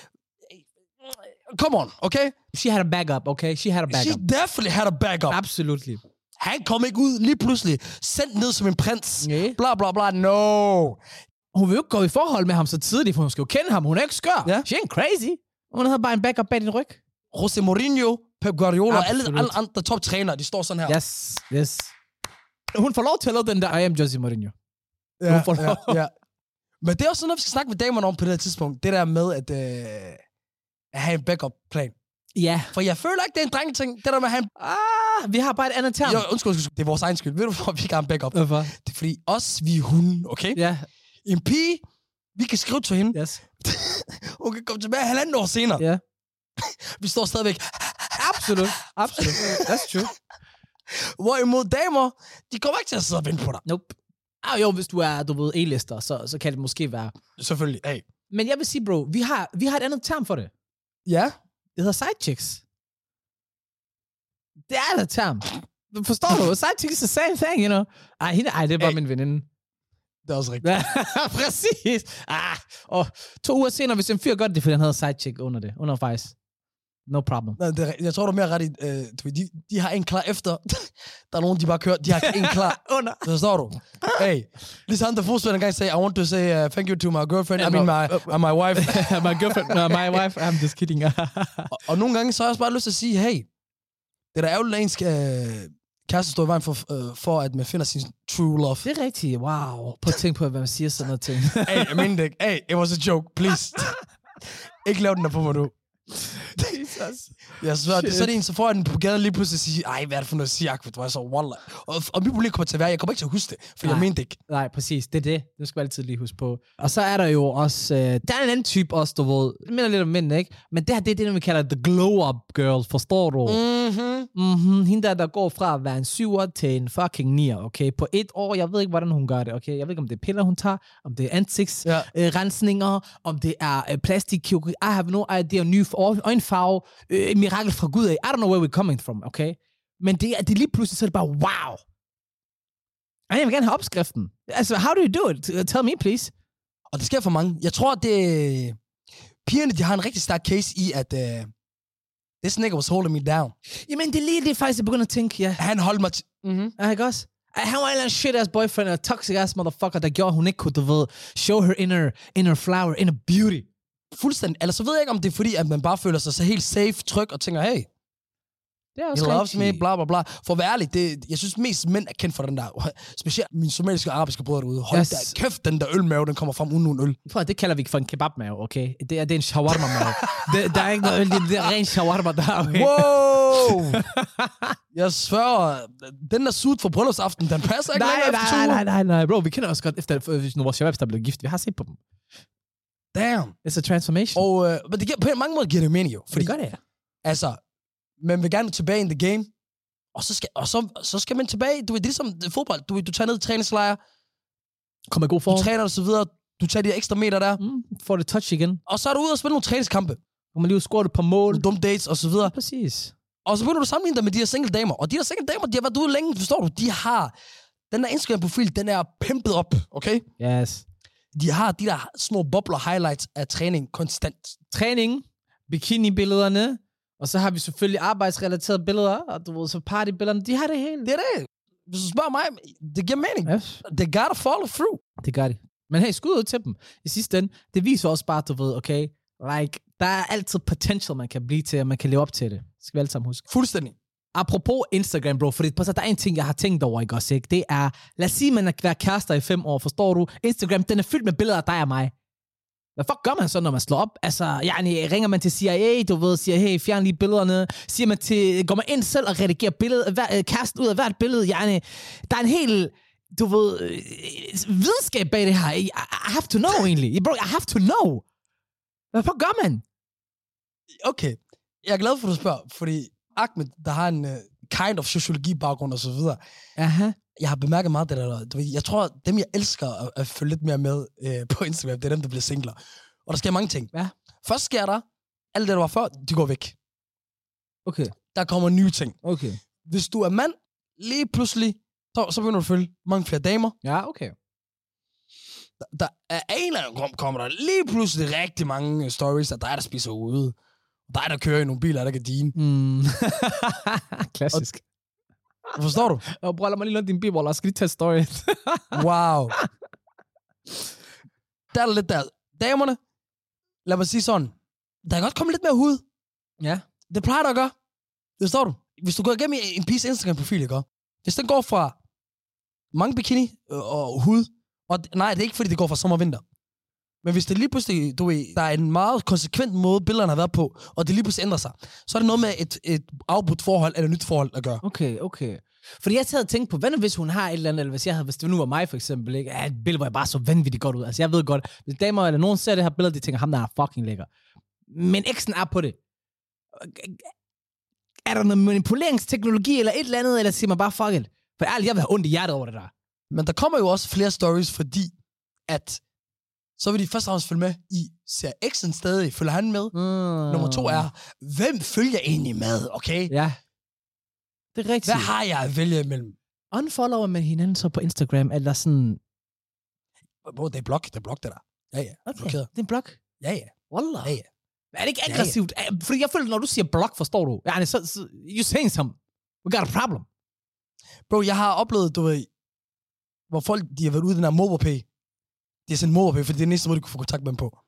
Come on, okay? She had a backup, okay? She had a backup. She definitely had a backup. Absolutely. Han kom ikke ud lige pludselig, sendt ned som en prins. Nej. Bla, bla, bla, no. Hun vil jo ikke gå i forhold med ham så tidligt, for hun skal jo kende ham. Hun er ikke skør. Ja. She ain't crazy. Hun havde bare en backup bag din ryg. Jose Mourinho, Pep Guardiola, og alle, Absolut. alle andre toptrænere, de står sådan her. Yes, yes. Hun får lov til at lave den der, I am Jose Mourinho. Ja, Hun får lov. ja, ja. Men det er også sådan noget, vi skal snakke med damerne om på det her tidspunkt. Det der med at, øh, at have en backup-plan. Ja. For jeg føler ikke, det er en drengeting. Det der med at have en... Ah, vi har bare et andet term. Jo, undskyld, undskyld, det er vores egen skyld. Ved du, hvor vi ikke har en backup? Hvorfor? Det er fordi os, vi er hunde, okay? Ja, En pige, vi kan skrive til hende. yes. Hun kan komme tilbage halvanden år senere. Ja. Vi står stadigvæk. Absolut. Absolut. That's true. Hvorimod damer, de kommer ikke til at sidde og vente på dig. Nope. Ah, jo, hvis du er, du ved, A-lister, så, så kan det måske være. Selvfølgelig, hey. Men jeg vil sige, bro, vi har, vi har et andet term for det. Ja. Det hedder side chicks. Det er et term. Forstår du? Side chicks is the same thing, you know. Ej, hende, ej det er bare Hey. min veninde. Det er også rigtigt. Ja, præcis. Ah, og to uger senere, hvis en fyr gør det, fordi han havde side chick under det. Under faktisk. No problem. Nej, det er, jeg tror, du er mere ret i, øh, du ved, de, de har en klar efter. Der er nogen, de bare kører, de har en klar. Under. Så forstår du? Hey, ligesom han der fodspiller en gang sagde, I want to say uh, thank you to my girlfriend, I mean my, uh, my wife. My girlfriend, uh, my wife, I'm just kidding. og, og nogle gange, så har jeg også bare lyst til at sige, hey, det der er jo ens øh, kæreste står i vejen for, øh, for, at man finder sin true love. Det er rigtigt. Wow. Prøv at tænke på, hvad man siger sådan noget ting. Hey, jeg mener det ikke. Hey, it was a joke, please. Ikke lav den der på mig, du. Jeg svær, det er sådan en, så får jeg den på gaden lige pludselig og siger, ej, hvad er det for noget siak, du er så wallah. Og, og mit problem kommer til at være, jeg kommer ikke til at huske det, for nej, jeg mente ikke. Nej, præcis, det er det. Det skal vi altid lige huske på. Og så er der jo også, øh, der er en anden type også, du ved, det minder lidt om mænd, ikke? Men det her, det er det, vi kalder the glow-up girl, forstår du? Mhm. Mhm, hende der, der går fra at være en syver til en fucking nier, okay? På et år, jeg ved ikke, hvordan hun gør det, okay? Jeg ved ikke, om det er piller, hun tager, om det er ansigtsrensninger, ja. øh, om det er øh, plastikkirurgi, I have no idea, ny øjenfarve, øh, mirakel fra Gud af, I don't know where we're coming from, okay? Men det er, det er lige pludselig, så er det bare, wow! Og jeg vil gerne have opskriften. Altså, how do you do it? Tell me, please. Og det sker for mange. Jeg tror, det pigerne, de har en rigtig stærk case i, at uh, this nigga was holding me down. Jamen, det er lige det, faktisk, jeg begynder at tænke, ja. Han holdt mig... T- mm-hmm. Ja, ikke også? Han var en eller anden shit-ass boyfriend, og toxic-ass motherfucker, der gjorde, hun ikke kunne, du ved, show her inner, inner flower, inner beauty. Fuldstændig. Eller så ved jeg ikke, om det er fordi, at man bare føler sig så helt safe, tryg, og tænker, hey, det er også he loves me, bla bla bla. For at være ærlig, det, jeg synes mest mænd er kendt for den der, specielt min somaliske og arabiske brødre derude. Hold yes. der kæft, den der ølmave, den kommer frem uden nogen øl. For det kalder vi for en kebabmave, okay? Det er, det er en shawarma-mave. det, der er ikke noget øl, det er ren shawarma der, okay? Wow! Jeg sværger, den der sut for bryllupsaften, den passer ikke nej, længere nej, efter to. Nej, nej, nej, bro, vi kender også godt, efter når vores shababs der blev gift, vi har set på dem. Damn. It's a transformation. Og, øh, men det giver, på mange måder giver det mening jo. Fordi, det gør det, ja. Altså, man vil gerne tilbage in the game, og så skal, og så, så skal man tilbage. Du ved, det er ligesom fodbold. Du, du tager ned i træningslejr. Kom i god form. Du træner og så videre. Du tager de ekstra meter der. Mm, får det touch igen. Og så er du ude og spille nogle træningskampe. Hvor man lige scorer et par mål. Nogle dumme dates og så videre. Ja, præcis. Og så begynder du sammenligne dig med de her single damer. Og de her single damer, de har været ude længe, forstår du? De har... Den der Instagram-profil, den er pimpet op, okay? Yes. De har de der små bobler highlights af træning konstant. Træning, bikini-billederne, og så har vi selvfølgelig arbejdsrelaterede billeder, og du ved, så partybillederne, de har det hele. Det er det. Hvis du spørger mig, det giver mening. Yes. They gotta follow through. Det gør de. Men hey, skud ud til dem. I sidste ende, det viser også bare, du ved, okay, like, der er altid potential, man kan blive til, og man kan leve op til det. Det skal vi alle sammen huske. Fuldstændig. Apropos Instagram, bro, fordi der er en ting, jeg har tænkt over, ikke også, ikke? Det er, lad os sige, man er været kærester i fem år, forstår du? Instagram, den er fyldt med billeder af dig og mig. Hvad fuck gør man så, når man slår op? Altså, yani, ringer man til C I A, du ved, siger, hey, fjern lige billederne. Siger man til, går man ind selv og redigerer billedet, hver, kæresten ud af hvert billede, yani, der er en hel, du ved, videnskab bag det her. I, I have to know, egentlig. Bro, I have to know. Hvad fuck gør man? Okay, jeg er glad for, at du spørger, fordi Ahmed, der har en uh, kind of sociologi-baggrund og så videre. Aha. Jeg har bemærket meget det der. Du ved, jeg tror, dem jeg elsker at, at følge lidt mere med uh, på Instagram, det er dem, der bliver singler. Og der sker mange ting. Ja. Først sker der, alt det, der var før, de går væk. Okay. Der kommer nye ting. Okay. Hvis du er mand, lige pludselig, så, så begynder du at følge mange flere damer. Ja, okay. Der, der er en eller anden grund, kommer der lige pludselig rigtig mange stories, at der er, der spiser ude. Der er, der kører i nogle biler, der kan dine. Mm. Klassisk. Og, forstår du? Og bror, lad mig lige låne din bil, hvor skal lige tage story. Wow. Der er lidt der. Damerne, lad mig sige sådan, der kan godt komme lidt mere hud. Ja. Det plejer der at gøre. Det forstår du? Hvis du går igennem en piece Instagram-profil, ikke? Hvis den går fra mange bikini og hud, og nej, det er ikke fordi, det går fra sommer og vinter. Men hvis det lige pludselig, du ved, der er en meget konsekvent måde, billederne har været på, og det lige pludselig ændrer sig, så er det noget med et, et afbrudt forhold eller et nyt forhold at gøre. Okay, okay. Fordi jeg havde tænkt på, hvad nu hvis hun har et eller andet, eller hvis, jeg havde, hvis det nu var mig for eksempel, ikke? Ja, et billede, hvor jeg bare så vanvittigt godt ud. Altså jeg ved godt, hvis damer eller nogen ser det her billede, de tænker, ham der er fucking lækker. Men eksen er på det. Er der noget manipuleringsteknologi eller et eller andet, eller siger man bare fuck it? For ærligt, jeg vil have ondt i hjertet over det der. Men der kommer jo også flere stories, fordi at så vil de først og fremmest følge med i, ser eksen stadig, følger han med? Mm. Nummer to er, hvem følger egentlig med, okay? Ja. Det er rigtigt. Hvad har jeg at vælge imellem? Unfollower med hinanden så på Instagram, eller sådan... Bro, det er blok, det er blok, det der. Ja, ja. Okay, det er en blok? Ja, ja. Wallah. Ja, ja. Er det ikke aggressivt? Ja, ja. Fordi jeg føler, når du siger blok, forstår du? Ja, så, så you saying something. We got a problem. Bro, jeg har oplevet, du ved, hvor folk, de har været ude i den her MobilePay. De har sendt MobilePay, fordi det er den eneste måde, du kunne få kontakt med dem på.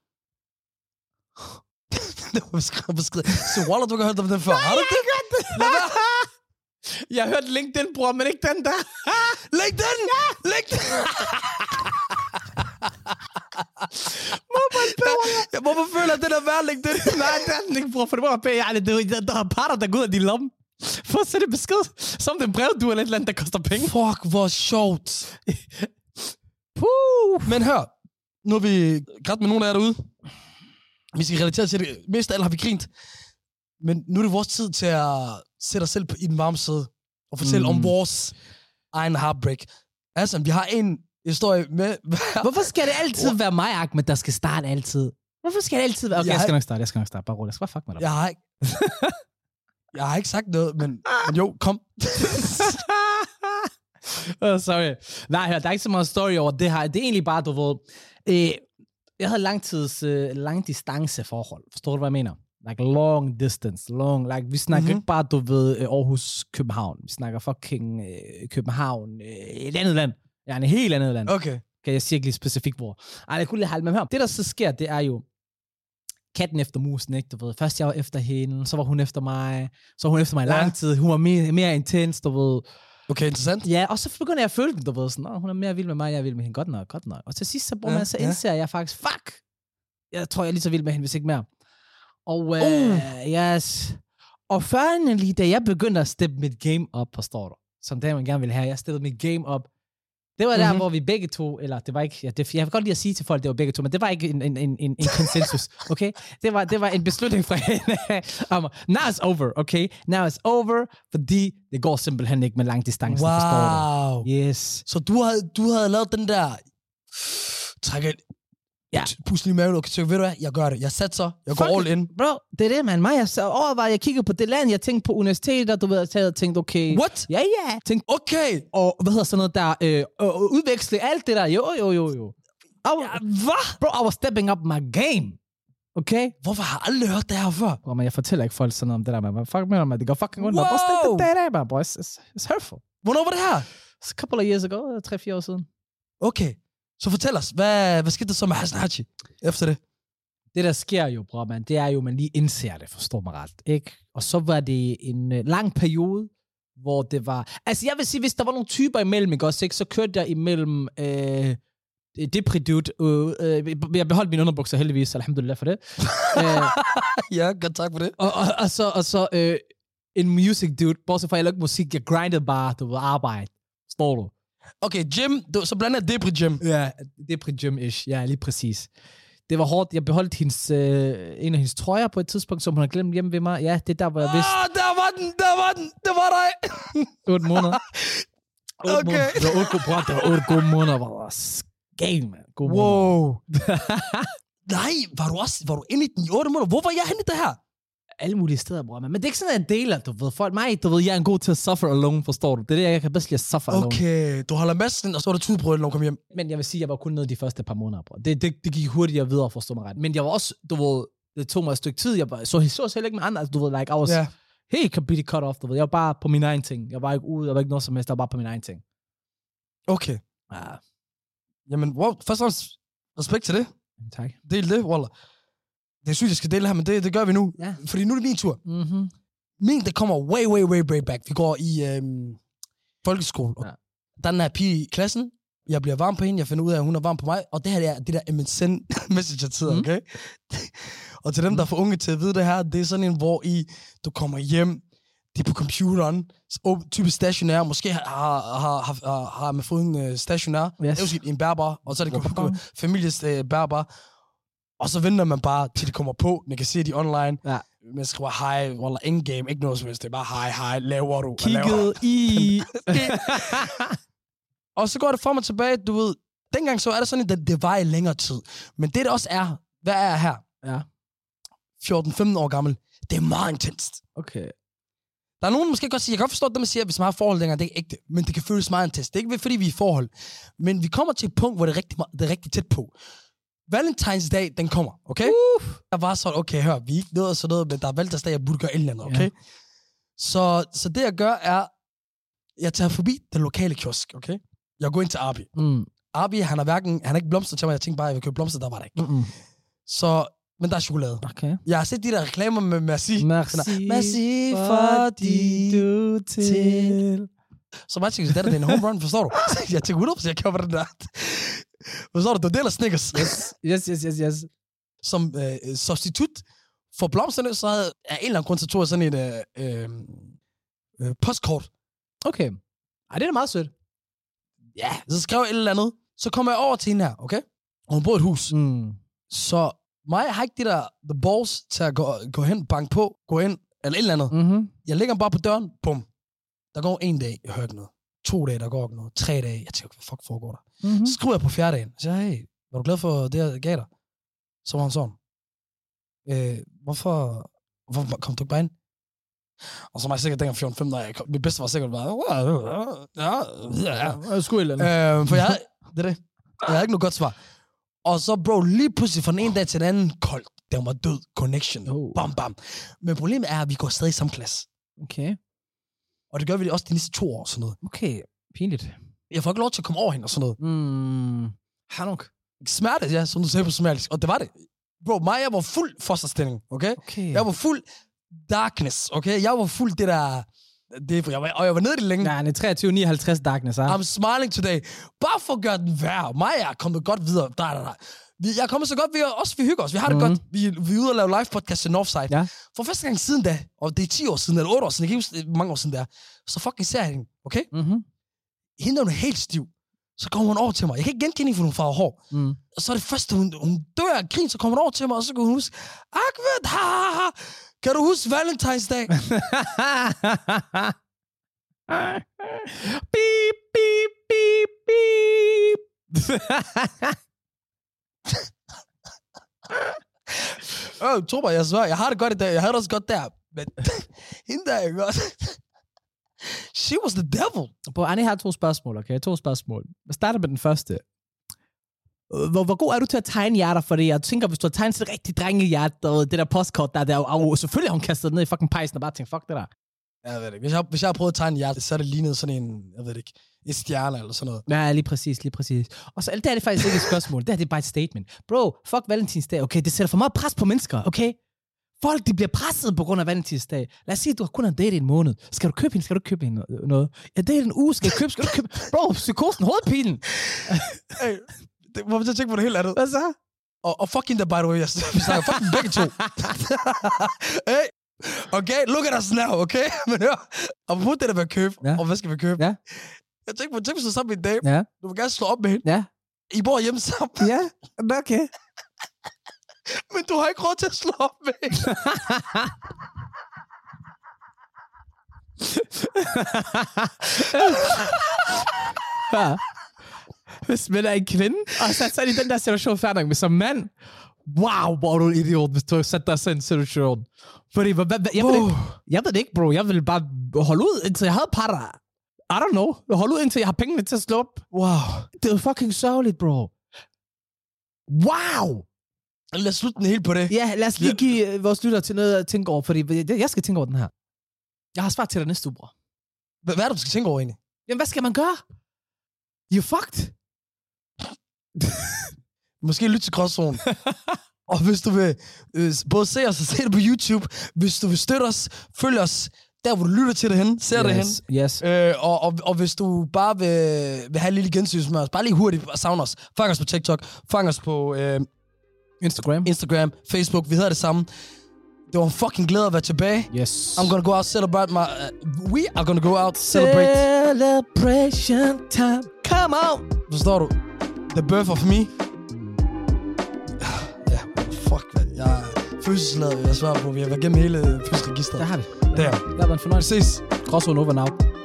Det var beskrevet, beskrevet. Så Waller, du kan høre dem den før. Nej, har du det? det? Jeg har hørt LinkedIn, bror, men ikke den der. LinkedIn! LinkedIn! Mobile Ja, hvorfor føler jeg, det der værling, det? Nej, det er den ikke, bror, for det var pænt. Ja, der, der er parter, der går ud af din lomme. For at sætte besked, som den brev, du eller et eller andet, der koster penge. Fuck, hvor sjovt. Puh. Men hør, nu er vi grædt med nogen af jer derude. Vi skal relatere til det. Mest af alt har vi grint. Men nu er det vores tid til at sætte os selv i den varme sæde og fortælle mm. om vores egen heartbreak. Altså, vi har en historie med... Hvorfor skal det altid være mig, Ahmed, der skal starte altid? Hvorfor skal det altid være... Okay, jeg, jeg skal nok starte, jeg skal nok starte. Bare roligt. Jeg skal bare fuck med dig. Jeg har ikke... jeg har ikke sagt noget, men, men jo, kom. oh, sorry. Nej, der er ikke så meget story over det her. Det er egentlig bare, du ved... Øh, jeg havde langtids, øh, langdistanceforhold. Forstår du, hvad jeg mener? Like long distance, long, like, vi snakker mm-hmm. ikke bare, du ved, Aarhus, København. Vi snakker fucking øh, København, øh, et andet land. Ja, en helt andet land. Okay. Kan jeg sige ikke lige specifikt, hvor. Ej, jeg kunne lige holde med her. Det, der så sker, det er jo katten efter musen, ikke? Du ved, først jeg var efter hende, så var hun efter mig, så var hun efter mig i lang tid. Hun var mere, mere intens, du ved. Okay, interessant. Ja, og så begynder jeg at føle den, du ved, sådan, hun er mere vild med mig, jeg er vild med hende, godt nok, godt nok. Og til sidst, så, ja, man, så indser ja. jeg faktisk, fuck, jeg tror, jeg er lige så vild med hende, hvis ikke mere. Og, øh, uh. yes. Og førnelig, da jeg begyndte at steppe mit game op, forstår du, som det man gerne vil have, jeg steppede mit game op. Det var der, mm-hmm. hvor vi begge to, eller det var ikke, ja, det, jeg vil godt lide at sige til folk, det var begge to, men det var ikke en, en, en, en konsensus, okay? Det var, det var en beslutning fra hende. um, now it's over, okay? Now it's over, fordi det går simpelthen ikke med lang distance, wow. forstår du? Yes. Så du havde, du havde lavet den der, trækker ja. Pusle i maven, okay, så ved du hvad, jeg gør det. Jeg satser, jeg går all in. Bro, det er det, man. Mig, jeg overvejede, jeg kiggede på det land, jeg tænkte på universiteter, du ved, jeg tænkte, okay. What? Ja, ja. Tænkte, okay. Og hvad hedder sådan noget der, øh, øh, udveksle alt det der, jo, jo, jo, jo. I, ja, hvad? Bro, I was stepping up my game. Okay? Hvorfor har jeg aldrig hørt det her før? Bro, men jeg fortæller ikke folk sådan noget om det der, man. Fuck med mig, det går fucking rundt. Wow. Det der, man, bro. It's, it's hurtful. Hvornår var det her? It's a couple of years ago, tre-fire år siden. Okay. Så fortæl os, hvad, hvad skete der så med Hassan Haji efter det? Det, der sker jo, bror, man, det er jo, man lige indser det, forstår mig ret, ikke? Og så var det en uh, lang periode, hvor det var... Altså, jeg vil sige, hvis der var nogle typer imellem, ikke også, ikke? Så kørte jeg imellem... Øh, Depri dude. Øh, øh, jeg beholdt mine underbukser heldigvis, alhamdulillah for det. uh, ja, godt tak for det. Og, og, og så, og så øh, en music dude, bortset fra, jeg lavede musik, jeg grindede bare, du ved, arbejde. Står du? Okay, gym, du, så blander jeg Depri gym. Ja, Depri gym-ish, ja, lige præcis. Det var hårdt, jeg beholdt hendes, øh, en af hendes trøjer på et tidspunkt, som hun har glemt hjemme ved mig. Ja, det er der, hvor jeg vidste. Ah, der var den, der var den, det var dig. otte måneder. otte okay. Måneder. Det var otte gode, bror, det var otte gode måneder, hvor det var skæg, man. Gode wow. Nej, var du også, var du inde i den i otte måneder? Hvor var jeg henne i det her? Alle mulige steder, bror. Men det er ikke sådan en del af, du ved. Folk, mig, du ved, jeg er en god til at suffer alone, forstår du? Det er det, jeg kan bedst lide at suffer alone. Okay, du holder massen, og så var det tudbrød, når du kom hjem. Men jeg vil sige, jeg var kun nede de første par måneder, bror. Det, det, det gik hurtigere videre, forstår mig ret. Men jeg var også, du ved, det tog mig et stykke tid. Jeg var, så så selv ikke med andre, altså, du ved, like, I was yeah. helt completely cut off, du ved. Jeg var bare på min egen ting. Jeg var ikke ude, jeg var ikke noget som helst, jeg var bare på min egen ting. Okay. Ja. Jamen, wow, først og fremmest respekt til det. Tak. Del det, Waller. Det er sygt, jeg skal dele her, men det, det gør vi nu. Ja. Fordi nu er det min tur. Mm-hmm. Min, der kommer way, way, way, way back. Vi går i øhm, folkeskole. Ja. Der er den her pige i klassen. Jeg bliver varm på hende. Jeg finder ud af, at hun er varm på mig. Og det her det er det der M S N Messenger-tid, mm. okay? Og til dem, der er for unge til at vide det her, det er sådan en, hvor I, du kommer hjem, det er på computeren, typisk stationær, måske har, har, har, har, har man fået en uh, stationær, yes. Det er måske en bærbar, og så er det families uh, bærbar. Og så venter man bare, til de kommer på. Man kan se de online. Ja. Man skriver hej, eller in-game. Ikke noget som helst. Det er bare hej, hej, laver du? Kigget i. Og så går det for mig tilbage, du ved. Dengang så er det sådan, at det var i længere tid. Men det, det også er, hvad er jeg her? Ja. fjorten femten år gammel. Det er meget intenst. Okay. Der er nogen, måske godt sige, jeg kan godt forstå, at man siger, at hvis man har forhold længere, det er ikke ægte. Men det kan føles meget intenst. Det er ikke fordi, vi er i forhold. Men vi kommer til et punkt, hvor det er rigtig, det er rigtig tæt på. Valentines dag, den kommer, okay? Uh. Der var sådan, okay, hør, vi er ikke noget og sådan noget, men der er Valentines dag, jeg burde gøre et eller andet, okay? Ja. Så, så det, jeg gør, er, jeg tager forbi den lokale kiosk, okay? Jeg går ind til Arbi. Mm. Arbi, han har hverken, han har ikke blomster til mig, jeg tænkte bare, jeg vil købe blomster, der var der ikke. Mm-mm. Så, men der er chokolade. Okay. Jeg har set de der reklamer med merci. Merci, merci fordi du til. Så bare tænker, det er en home run, forstår du? Jeg tænker hundrede procent, jeg køber den der. Forstår du, du deler Snickers. Yes, yes, yes, yes, yes. som øh, substitut for blomsterne, så havde jeg en eller anden grund til, tog jeg sådan et øh, øh, øh, postkort. Okay. Ej, det er da meget sødt. Ja, så skrev jeg et eller andet. Så kommer jeg over til hende her, okay? Og hun bor i et hus. Mm. Så mig, jeg har ikke det der the balls til at gå, gå hen, banke på, gå ind, eller et eller andet. Mm-hmm. Jeg lægger bare på døren, bum. Der går en dag, jeg hører ikke noget. To dage, der går ikke noget. Tre dage, jeg tænker, hvad fuck foregår der? Mm-hmm. Så skriver jeg på fjerde dagen. Så siger jeg, hey, var du glad for det, jeg gav dig? Så var han sådan. Øh, hvorfor, hvorfor kom du ikke bare ind? Og så var jeg sikkert dengang fjorten femten, jeg kom, mit bedste var sikkert bare, ja, ja, ja. Jeg skulle et eller andet. Øh, for jeg havde, det er det. Jeg havde ikke noget godt svar. Og så, bro, lige pludselig fra den ene dag til den anden, koldt. Den var død. Connection. Oh. Bam, bam. Men problemet er, at vi går stadig i samme klasse. Okay. Og det gør vi også de næste to år, sådan noget. Okay, pinligt. Jeg får ikke lov til at komme over hende og sådan noget. Mm. Hanuk. Smerte, ja, som du sagde på somalisk. Og det var det. Bro, mig, jeg var fuld fosterstilling, okay? Okay. Jeg var fuld darkness, okay? Jeg var fuld det der... Det, jeg var, og jeg var nede i det længe. Nej, det er treogtyve nioghalvtreds darkness, ah. I'm smiling today. Bare for at gøre den værre. Mig er kommet godt videre. Der, der, der. Vi, jeg er kommet så godt, vi også vi hygger os. Vi har det mm. godt. Vi, vi er ude og lave live podcast til Northside. Ja. For første gang siden da, og det er ti år siden, eller otte år siden, jeg kan ikke huske, hvor mange år siden det er, så fucking ser jeg hende, okay? Mm-hmm. Hende er hun helt stiv. Så kommer hun over til mig. Jeg kan ikke genkende hende, for hun farver hår. Mm. Og så er det første, hun, hun dør af grin, så kommer hun over til mig, og så kan hun huske, Ahmed, ha, ha, ha. Kan du huske Valentine's Day? Beep, beep, beep, beep. Åh, tro mig, jeg svær, jeg har det godt i dag. Jeg havde det også godt der. Men hende der, ikke også? She was the devil. Bro, Annie har to spørgsmål, okay? To spørgsmål. Jeg starter med den første. Hvor, hvor god er du til at tegne hjerter? Fordi jeg tænker, hvis du har tegnet sådan et rigtigt drengehjerte, og det der postkort der, der er jo selvfølgelig, hun kastet ned i fucking pejsen og bare tænkt, fuck det der. Jeg ved det ikke. Hvis jeg, hvis jeg har prøvet at tegne hjerte, så er det lignet sådan en, jeg ved det ikke, en stjerne eller sådan noget. Ja, lige præcis, lige præcis. Og så det er det faktisk ikke et spørgsmål. Det her det er bare et statement. Bro, fuck Valentinsdag, okay? Det sætter for meget pres på mennesker, okay? Folk, de bliver presset på grund af Valentinsdag. Lad os sige, at du kun har datet i en måned. Skal du købe hende? Skal du købe hende noget? Ja, det er en uge. Skal du købe? Skal du købe? Bro, psykosen, hovedpinen. Hey, det, hvorfor jeg tænker på det helt andet? Hvad så? Og, og fucking der, by the way, jeg snakker fucking begge to. Hey, okay, look at us now, okay? Men hør, og på det der med at købe, ja. Og hvad skal vi købe? Ja. Jeg tænker på, tænk hvis du er sammen med en dame. Ja. Du vil gerne slå op med hende. Ja. I bor hjemme sammen. Ja, okay. Men du har ikke råd til at slå op med hende. Ja. Hvis man er en kvinde, og så er i den der situation færdig, men som mand, wow, hvor er du en idiot, hvis du har sat dig i en situation. Fordi, hvad, hvad, jeg, ved ikke, jeg ved det ikke, bro. Jeg vil bare holde ud, indtil jeg havde par. I don't know. Holde ud, indtil jeg har pengene til at slå op. Wow. Det er fucking sørgeligt, bro. Wow. Lad os slutte den helt på det. Ja, lad os lige give vores lytter til noget at tænke over, fordi jeg skal tænke over den her. Jeg har svar til dig næste uge, bro. Hvad er det, du skal tænke over egentlig? Jamen, hvad skal man gøre? You fucked. Måske lyt til Gråzonen. Og hvis du vil øh, både se os og se det på YouTube, hvis du vil støtte os, følg os der, hvor du lytter til det hen, ser yes, det hen. Yes. Øh, og, og, og hvis du bare vil, vil have en lille gensyn med os, bare lige hurtigt og savne os. Fang os på TikTok, fang os på øh, Instagram. Instagram, Facebook, vi hedder det samme. Det var en fucking glæde at være tilbage. Yes. I'm gonna go out, celebrate my... Uh, we are gonna go out, celebrate. Celebration time. Come on. Forstår du? The birth of me. Ja, fuck, hvad. Jeg er fødselsladet, jeg svarer på. Vi har været gennem hele fødselsregisteret. Der har vi. Der. Det har været en fornøjelse. Ses. Gråzonen over and out.